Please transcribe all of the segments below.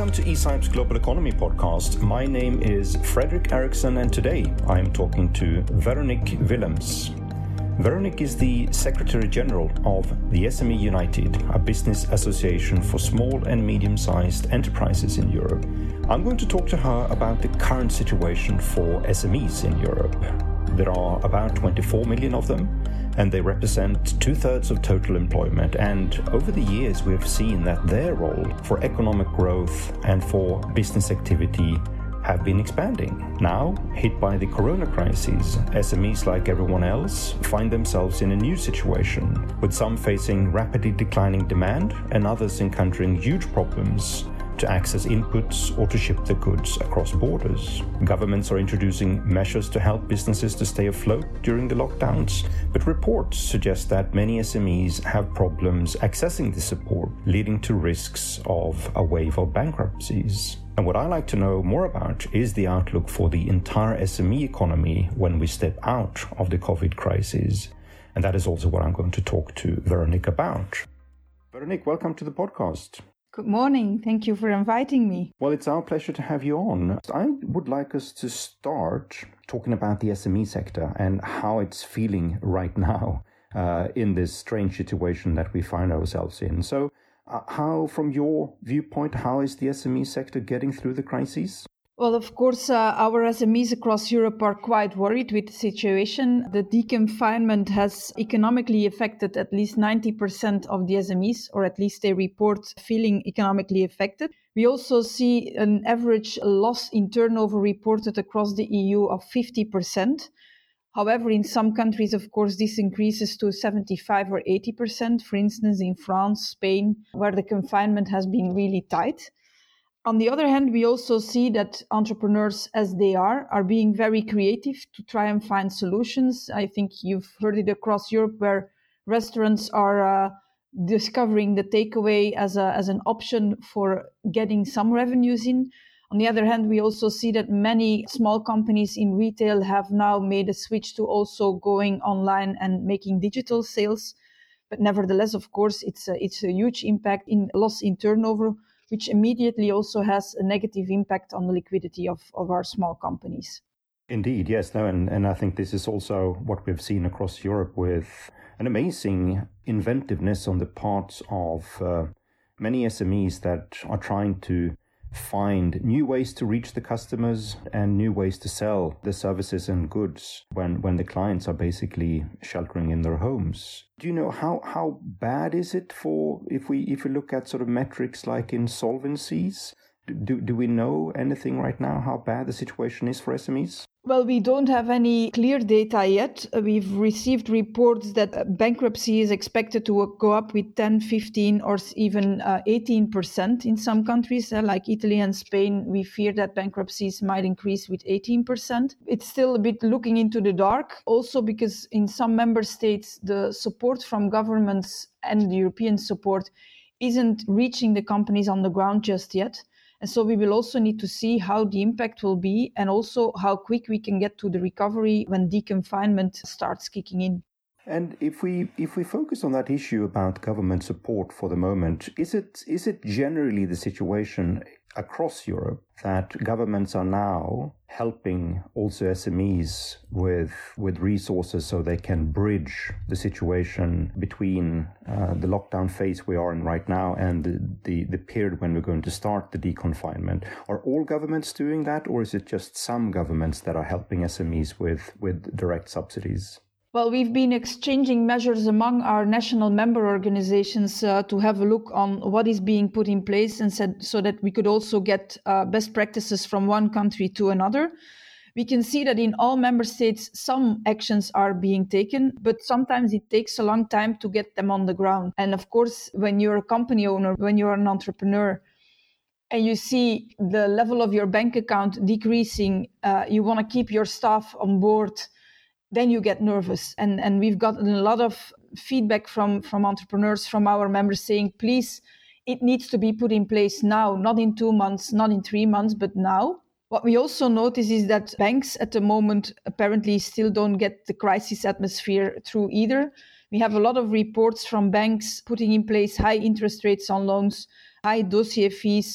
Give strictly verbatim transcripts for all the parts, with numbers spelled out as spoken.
Welcome to eSipe's Global Economy Podcast. My name is Fredrik Eriksson, and today I am talking to Veronique Willems. Veronique is the Secretary General of the S M E United, a business association for small and medium-sized enterprises in Europe. I'm going to talk to her about the current situation for S M Es in Europe. There are about twenty-four million of them, and they represent two-thirds of total employment. And over the years, we have seen that their role for economic growth and for business activity have been expanding. Now, hit by the corona crisis, S M Es, like everyone else, find themselves in a new situation, with some facing rapidly declining demand and others encountering huge problems to access inputs or to ship their goods across borders. Governments are introducing measures to help businesses to stay afloat during the lockdowns, but reports suggest that many S M Es have problems accessing this support, leading to risks of a wave of bankruptcies. And what I like to know more about is the outlook for the entire S M E economy when we step out of the COVID crisis. And that is also what I'm going to talk to Veronique about. Veronique, welcome to the podcast. Good morning. Thank you for inviting me. Well, it's our pleasure to have you on. I would like us to start talking about the S M E sector and how it's feeling right now uh, in this strange situation that we find ourselves in. So uh, how, from your viewpoint, how is the S M E sector getting through the crisis? Well, of course, uh, our S M Es across Europe are quite worried with the situation. The deconfinement has economically affected at least ninety percent of the S M Es, or at least they report feeling economically affected. We also see an average loss in turnover reported across the E U of fifty percent. However, in some countries, of course, this increases to seventy-five or eighty percent. For instance, in France, Spain, where the confinement has been really tight. On the other hand, we also see that entrepreneurs, as they are, are being very creative to try and find solutions. I think you've heard it across Europe, where restaurants are uh, discovering the takeaway as a, as an option for getting some revenues in. On the other hand, we also see that many small companies in retail have now made a switch to also going online and making digital sales. But nevertheless, of course, it's a, it's a huge impact in loss in turnover, which immediately also has a negative impact on the liquidity of, of our small companies. Indeed, yes. No, and, and I think this is also what we've seen across Europe, with an amazing inventiveness on the parts of uh, many S M Es that are trying to find new ways to reach the customers and new ways to sell the services and goods when, when the clients are basically sheltering in their homes. Do you know how, how bad is it for, if we if we look at sort of metrics like insolvencies? Do, do we know anything right now how bad the situation is for S M Es? Well, we don't have any clear data yet. We've received reports that bankruptcy is expected to go up with ten, fifteen, or even uh, eighteen percent in some countries. Uh, like Italy and Spain, we fear that bankruptcies might increase with eighteen percent. It's still a bit looking into the dark, also because in some member states, the support from governments and the European support isn't reaching the companies on the ground just yet. And so we will also need to see how the impact will be and also how quick we can get to the recovery when deconfinement starts kicking in. And if we if we focus on that issue about government support for the moment, is it is it generally the situation across Europe that governments are now helping also S M Es with with resources so they can bridge the situation between uh, the lockdown phase we are in right now and the, the, the period when we're going to start the deconfinement? Are all governments doing that, or is it just some governments that are helping S M Es with, with direct subsidies? Well, we've been exchanging measures among our national member organizations uh, to have a look on what is being put in place and said, so that we could also get uh, best practices from one country to another. We can see that in all member states, some actions are being taken, but sometimes it takes a long time to get them on the ground. And of course, when you're a company owner, when you're an entrepreneur, and you see the level of your bank account decreasing, uh, you want to keep your staff on board, then you get nervous. And, and we've gotten a lot of feedback from, from entrepreneurs, from our members saying, please, it needs to be put in place now, not in two months, not in three months, but now. What we also notice is that banks at the moment apparently still don't get the crisis atmosphere through either. We have a lot of reports from banks putting in place high interest rates on loans, high dossier fees,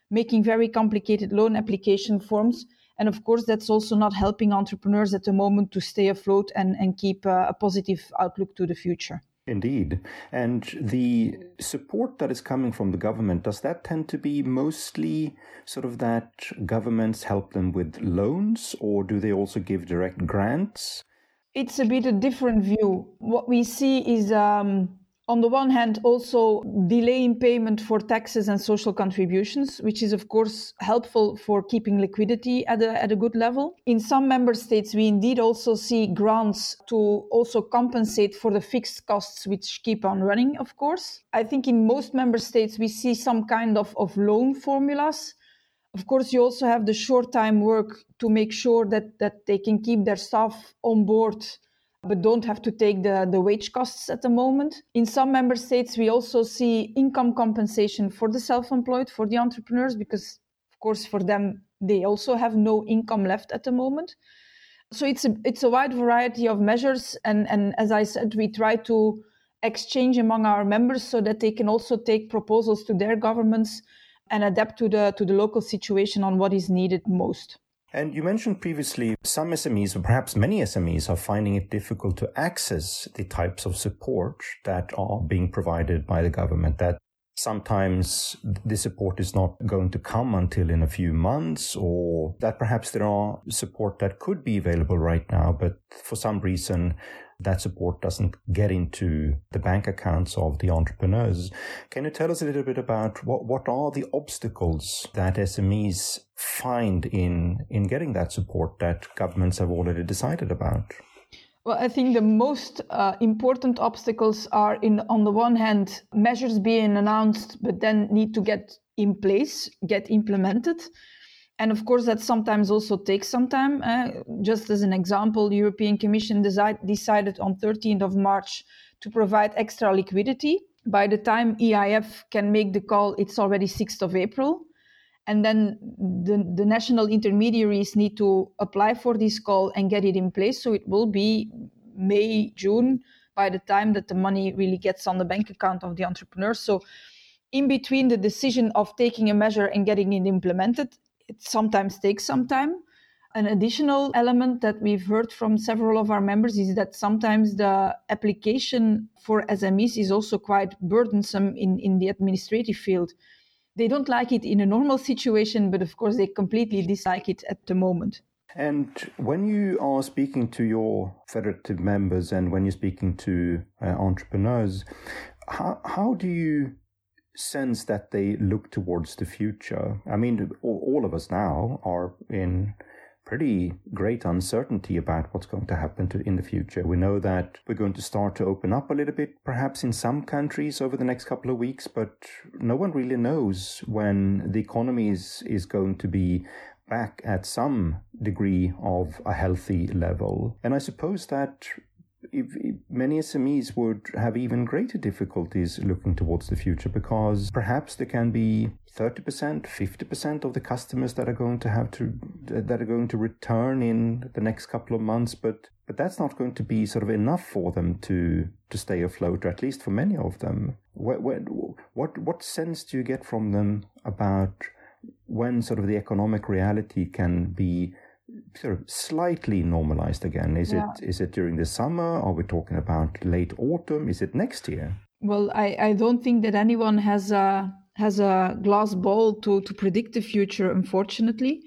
making very complicated loan application forms. And of course, that's also not helping entrepreneurs at the moment to stay afloat and, and keep a, a positive outlook to the future. Indeed. And the support that is coming from the government, does that tend to be mostly sort of that governments help them with loans, or do they also give direct grants? It's a bit a different view. What we see is, um, on the one hand, also delaying payment for taxes and social contributions, which is, of course, helpful for keeping liquidity at a, at a good level. In some member states, we indeed also see grants to also compensate for the fixed costs which keep on running, of course. I think in most member states, we see some kind of, of loan formulas. Of course, you also have the short-time work to make sure that, that they can keep their staff on board, but don't have to take the, the wage costs at the moment. In some member states, we also see income compensation for the self-employed, for the entrepreneurs, because, of course, for them, they also have no income left at the moment. So it's a, it's a wide variety of measures. And, and as I said, we try to exchange among our members so that they can also take proposals to their governments and adapt to the to the local situation on what is needed most. And you mentioned previously some S M Es, or perhaps many S M Es, are finding it difficult to access the types of support that are being provided by the government, that sometimes the support is not going to come until in a few months, or that perhaps there are support that could be available right now, but for some reason that support doesn't get into the bank accounts of the entrepreneurs. Can you tell us a little bit about what, what are the obstacles that S M Es find in, in getting that support that governments have already decided about? Well, I think the most uh, important obstacles are, in on the one hand, measures being announced, but then need to get in place, get implemented. And of course, that sometimes also takes some time. Uh, just as an example, the European Commission decide, decided on thirteenth of March to provide extra liquidity. By the time E I F can make the call, it's already sixth of April. And then the, the national intermediaries need to apply for this call and get it in place. So it will be May, June, by the time that the money really gets on the bank account of the entrepreneur. So in between the decision of taking a measure and getting it implemented, it sometimes takes some time. An additional element that we've heard from several of our members is that sometimes the application for S M Es is also quite burdensome in, in the administrative field. They don't like it in a normal situation, but of course they completely dislike it at the moment. And when you are speaking to your federative members and when you're speaking to uh, entrepreneurs, how, how do you sense that they look towards the future? I mean, all of us now are in pretty great uncertainty about what's going to happen to, in the future. We know that we're going to start to open up a little bit, perhaps in some countries over the next couple of weeks, but no one really knows when the economy is, is going to be back at some degree of a healthy level. And I suppose that If, if many S M Es would have even greater difficulties looking towards the future, because perhaps there can be thirty percent, fifty percent of the customers that are going to have to that are going to return in the next couple of months, but but that's not going to be sort of enough for them to to stay afloat, or at least for many of them. What what what, what sense do you get from them about when sort of the economic reality can be sort of slightly normalized again? Is yeah. it is it during the summer? Are we talking about late autumn? Is it next year? Well, I, I don't think that anyone has a has a glass ball to, to predict the future, unfortunately.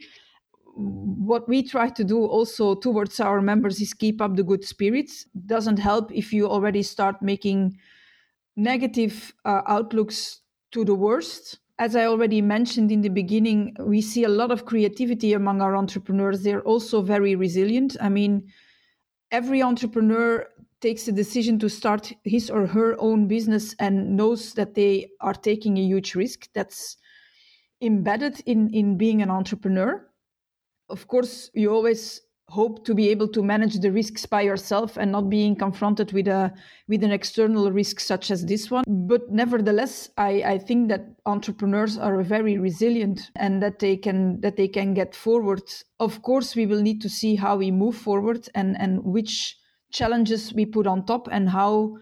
What we try to do also towards our members is keep up the good spirits. Doesn't help if you already start making negative uh, outlooks to the worst. As I already mentioned in the beginning, we see a lot of creativity among our entrepreneurs. They're also very resilient. I mean, every entrepreneur takes a decision to start his or her own business and knows that they are taking a huge risk. That's embedded in, in being an entrepreneur. Of course, you always hope to be able to manage the risks by yourself and not being confronted with a with an external risk such as this one. But nevertheless, I, I think that entrepreneurs are very resilient and that they can that they can get forward. Of course, we will need to see how we move forward and, and which challenges we put on top and how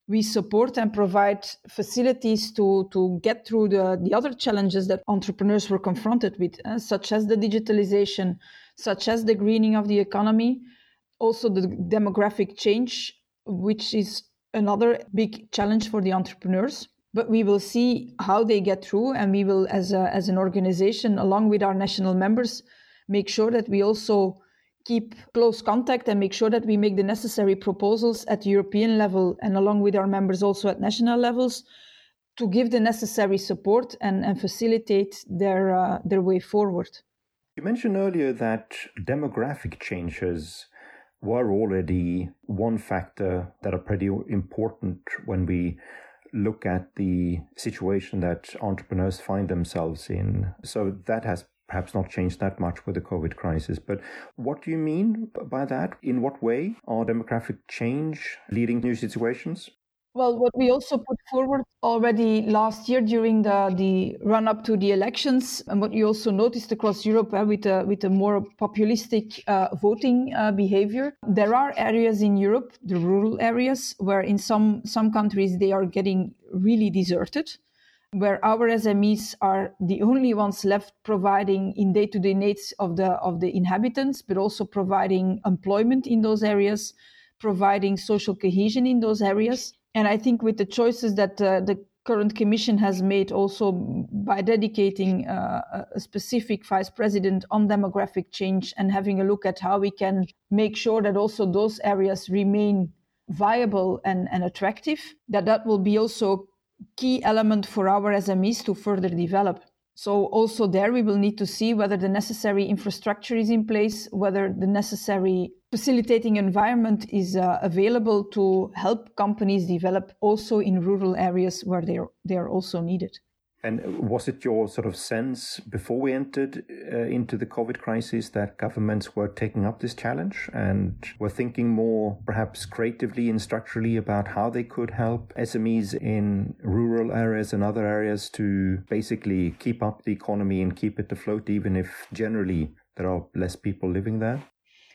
we support and provide facilities to, to get through the, the other challenges that entrepreneurs were confronted with, uh, such as the digitalization, such as the greening of the economy, also the demographic change, which is another big challenge for the entrepreneurs. But we will see how they get through, and we will, as a, as an organization, along with our national members, make sure that we also keep close contact and make sure that we make the necessary proposals at the European level and along with our members also at national levels to give the necessary support and, and facilitate their uh, their way forward. You mentioned earlier that demographic changes were already one factor that are pretty important when we look at the situation that entrepreneurs find themselves in. So that has perhaps not changed that much with the COVID crisis. But what do you mean by that? In what way are demographic change leading to new situations? Well, what we also put forward already last year during the, the run-up to the elections, and what you also noticed across Europe uh, with, a, with a more populistic uh, voting uh, behavior, there are areas in Europe, the rural areas, where in some, some countries they are getting really deserted, where our S M Es are the only ones left providing in day-to-day needs of the of the inhabitants, but also providing employment in those areas, providing social cohesion in those areas. And I think with the choices that uh, the current Commission has made also by dedicating uh, a specific vice president on demographic change and having a look at how we can make sure that also those areas remain viable and, and attractive, that that will be also key element for our S M Es to further develop. So also there we will need to see whether the necessary infrastructure is in place, whether the necessary facilitating environment is uh, available to help companies develop also in rural areas where they are, they are also needed. And was it your sort of sense before we entered uh, into the COVID crisis that governments were taking up this challenge and were thinking more perhaps creatively and structurally about how they could help S M Es in rural areas and other areas to basically keep up the economy and keep it afloat, even if generally there are less people living there?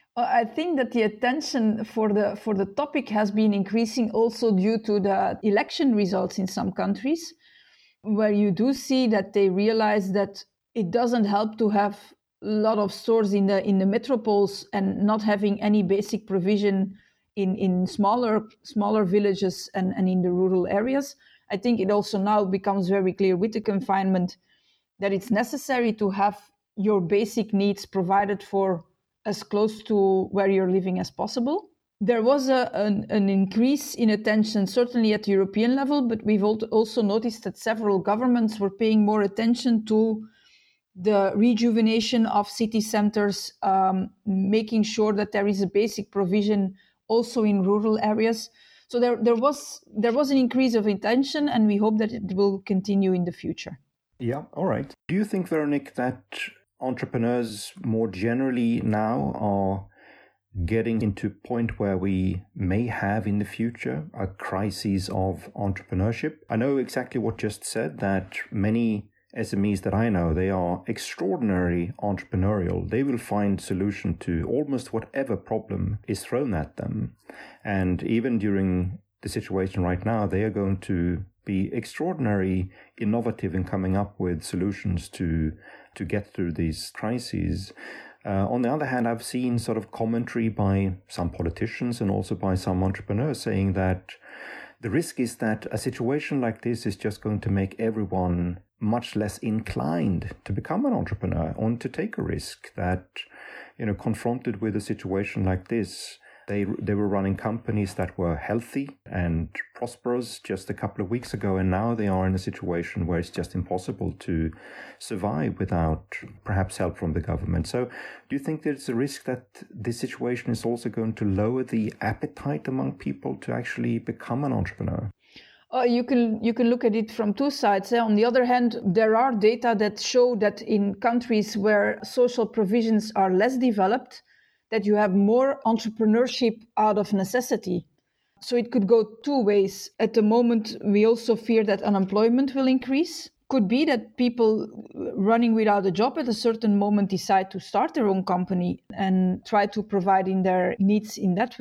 I think that the attention for the for the topic has been increasing also due to the election results in some countries, where you do see that they realize that it doesn't help to have a lot of stores in the in the metropoles and not having any basic provision in, in smaller smaller villages and, and in the rural areas. I think it also now becomes very clear with the confinement that it's necessary to have your basic needs provided for as close to where you're living as possible. There was a, an, an increase in attention, certainly at the European level, but we've also noticed that several governments were paying more attention to the rejuvenation of city centers, um, making sure that there is a basic provision also in rural areas. So there, there was there was an increase of attention, and we hope that it will continue in the future. Yeah, all right. Do you think, Veronique, that entrepreneurs more generally now are getting into a point where we may have in the future a crisis of entrepreneurship? I know exactly what you just said, that many S M Es that I know, they are extraordinarily entrepreneurial. They will find solution to almost whatever problem is thrown at them. And even during the situation right now, they are going to be extraordinarily innovative in coming up with solutions to to get through these crises. Uh, on the other hand, I've seen sort of commentary by some politicians and also by some entrepreneurs saying that the risk is that a situation like this is just going to make everyone much less inclined to become an entrepreneur or to take a risk. That, you know, confronted with a situation like this, They they were running companies that were healthy and prosperous just a couple of weeks ago, and now they are in a situation where it's just impossible to survive without perhaps help from the government. So do you think there's a risk that this situation is also going to lower the appetite among people to actually become an entrepreneur? Uh, you can you can look at it from two sides. Eh? On the other hand, there are data that show that in countries where social provisions are less developed, that you have more entrepreneurship out of necessity. So it could go two ways. At the moment, we also fear that unemployment will increase. Could be that people running without a job at a certain moment decide to start their own company and try to provide in their needs in that way.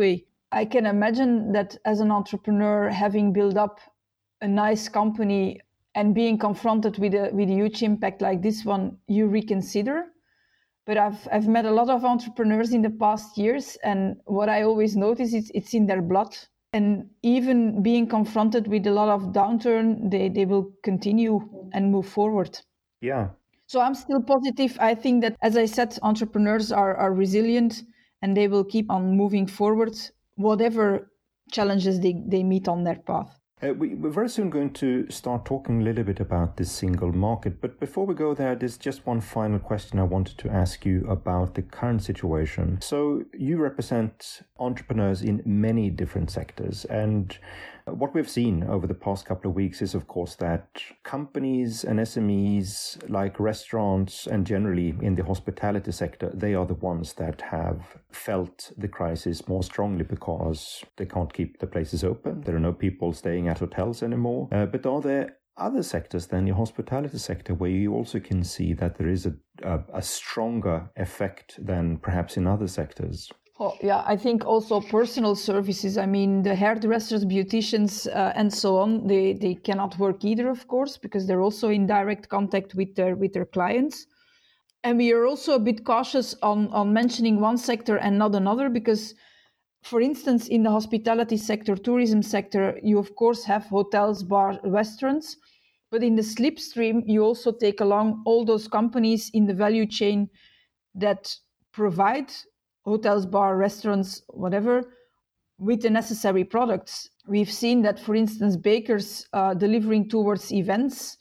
I can imagine that as an entrepreneur, having built up a nice company and being confronted with a with a huge impact like this one, you reconsider. But I've I've met a lot of entrepreneurs in the past years, and what I always notice is it's in their blood. And even being confronted with a lot of downturn, they, they will continue and move forward. Yeah. So I'm still positive. I think that, as I said, entrepreneurs are, are resilient and they will keep on moving forward, whatever challenges they, they meet on their path. Uh, we, we're very soon going to start talking a little bit about this single market. But before we go there, there's just one final question I wanted to ask you about the current situation. So you represent entrepreneurs in many different sectors. And what we've seen over the past couple of weeks is, of course, that companies and S M Es like restaurants and generally in the hospitality sector, they are the ones that have felt the crisis more strongly because they can't keep the places open. There are no people staying at hotels anymore. Uh, but are there other sectors than the hospitality sector where you also can see that there is a, a, a stronger effect than perhaps in other sectors? Oh, yeah, I think also personal services. I mean, the hairdressers, beauticians, uh, and so on, they, they cannot work either, of course, because they're also in direct contact with their with their clients. And we are also a bit cautious on, on mentioning one sector and not another, because, for instance, in the hospitality sector, tourism sector, you, of course, have hotels, bars, restaurants. But in the slipstream, you also take along all those companies in the value chain that provide hotels, bar, restaurants, whatever, with the necessary products. We've seen that, for instance, bakers uh, delivering towards events,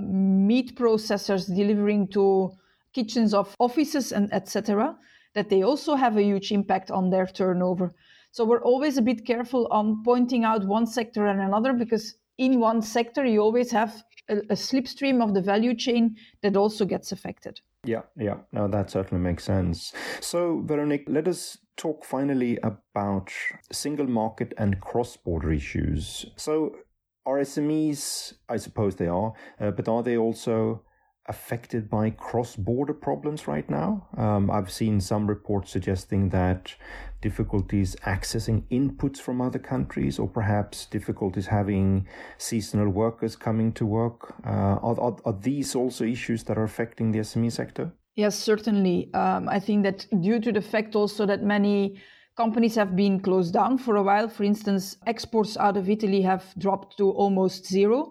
meat processors delivering to kitchens of offices, and et cetera, that they also have a huge impact on their turnover. So we're always a bit careful on pointing out one sector and another, because in one sector you always have a, a slipstream of the value chain that also gets affected. Yeah, yeah, no, that certainly makes sense. So, Veronique, let us talk finally about single market and cross-border issues. So, are S M Es, I suppose they are, uh, but are they also affected by cross-border problems right now? Um, I've seen some reports suggesting that difficulties accessing inputs from other countries, or perhaps difficulties having seasonal workers coming to work. Uh, are, are, are these also issues that are affecting the S M E sector? Yes, certainly. Um, I think that due to the fact also that many companies have been closed down for a while, for instance, exports out of Italy have dropped to almost zero.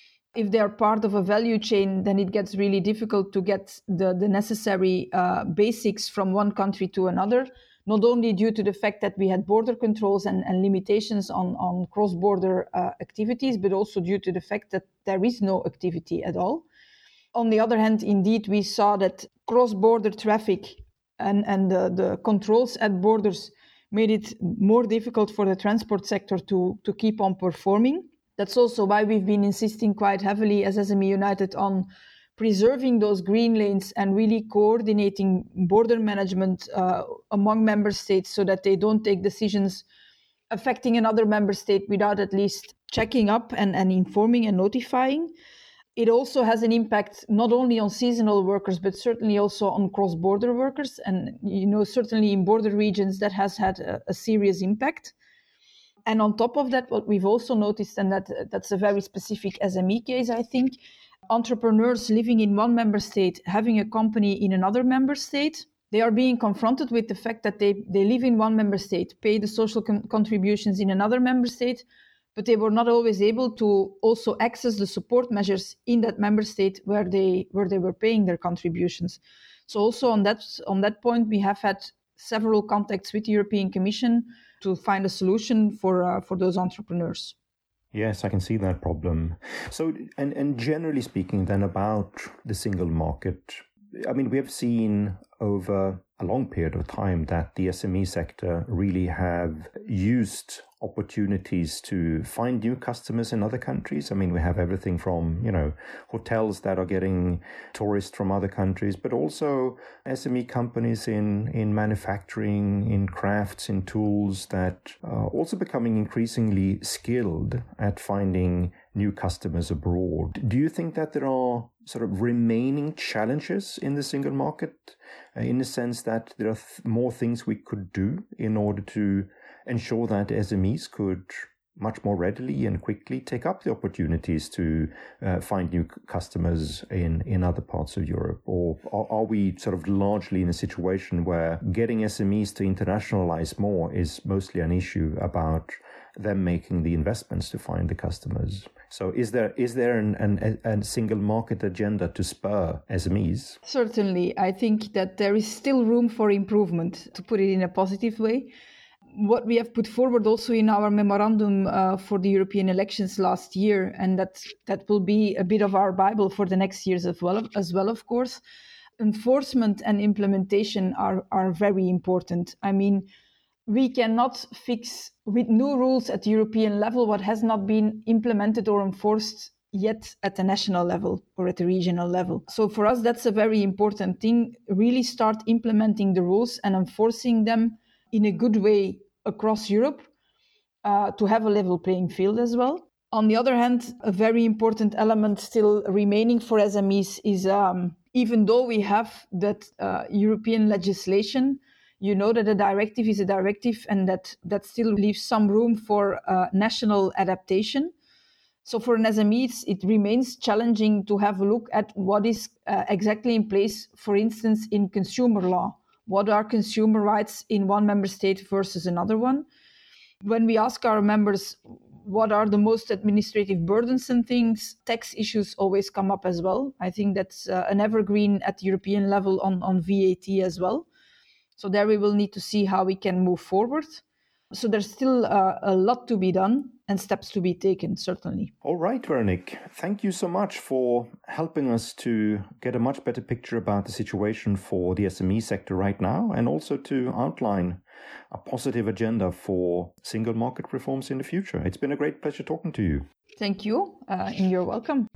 If they are part of a value chain, then it gets really difficult to get the, the necessary uh, basics from one country to another, not only due to the fact that we had border controls and, and limitations on, on cross-border uh, activities, but also due to the fact that there is no activity at all. On the other hand, indeed, we saw that cross-border traffic and, and the, the controls at borders made it more difficult for the transport sector to, to keep on performing. That's also why we've been insisting quite heavily as S M E United on preserving those green lanes and really coordinating border management uh, among member states so that they don't take decisions affecting another member state without at least checking up and, and informing and notifying. It also has an impact not only on seasonal workers, but certainly also on cross-border workers. And, you know, certainly in border regions that has had a, a serious impact. And on top of that, what we've also noticed, and that that's a very specific S M E case, I think, entrepreneurs living in one member state, having a company in another member state, they are being confronted with the fact that they, they live in one member state, pay the social con- contributions in another member state, but they were not always able to also access the support measures in that member state where they where they were paying their contributions. So also on that on that point, we have had several contacts with the European Commission to find a solution for uh, for those entrepreneurs. Yes, I can see that problem. So, and, and generally speaking then about the single market, I mean, we have seen over a long period of time that the S M E sector really have used opportunities to find new customers in other countries. I mean, we have everything from, you know, hotels that are getting tourists from other countries, but also S M E companies in, in manufacturing, in crafts, in tools that are also becoming increasingly skilled at finding new customers abroad. Do you think that there are sort of remaining challenges in the single market uh, in the sense that there are th- more things we could do in order to ensure that S M Es could much more readily and quickly take up the opportunities to uh, find new customers in, in other parts of Europe? Or are, are we sort of largely in a situation where getting S M Es to internationalize more is mostly an issue about them making the investments to find the customers? So is there is there an, an, a single market agenda to spur S M Es? Certainly. I think that there is still room for improvement, to put it in a positive way. What we have put forward also in our memorandum uh, for the European elections last year, and that that will be a bit of our Bible for the next years as well, as well, of course. Enforcement and implementation are, are very important. I mean, we cannot fix with new rules at the European level what has not been implemented or enforced yet at the national level or at the regional level. So for us, that's a very important thing. Really start implementing the rules and enforcing them in a good way across Europe uh, to have a level playing field as well. On the other hand, a very important element still remaining for S M Es is um, even though we have that uh, European legislation, you know that a directive is a directive and that, that still leaves some room for uh, national adaptation. So for an S M E, it remains challenging to have a look at what is uh, exactly in place, for instance, in consumer law. What are consumer rights in one member state versus another one? When we ask our members what are the most administrative burdensome things, tax issues always come up as well. I think that's uh, an evergreen at the European level on, on V A T as well. So there we will need to see how we can move forward. So there's still uh, a lot to be done and steps to be taken, certainly. All right, Veronique, thank you so much for helping us to get a much better picture about the situation for the S M E sector right now, and also to outline a positive agenda for single market reforms in the future. It's been a great pleasure talking to you. Thank you, uh, and you're welcome.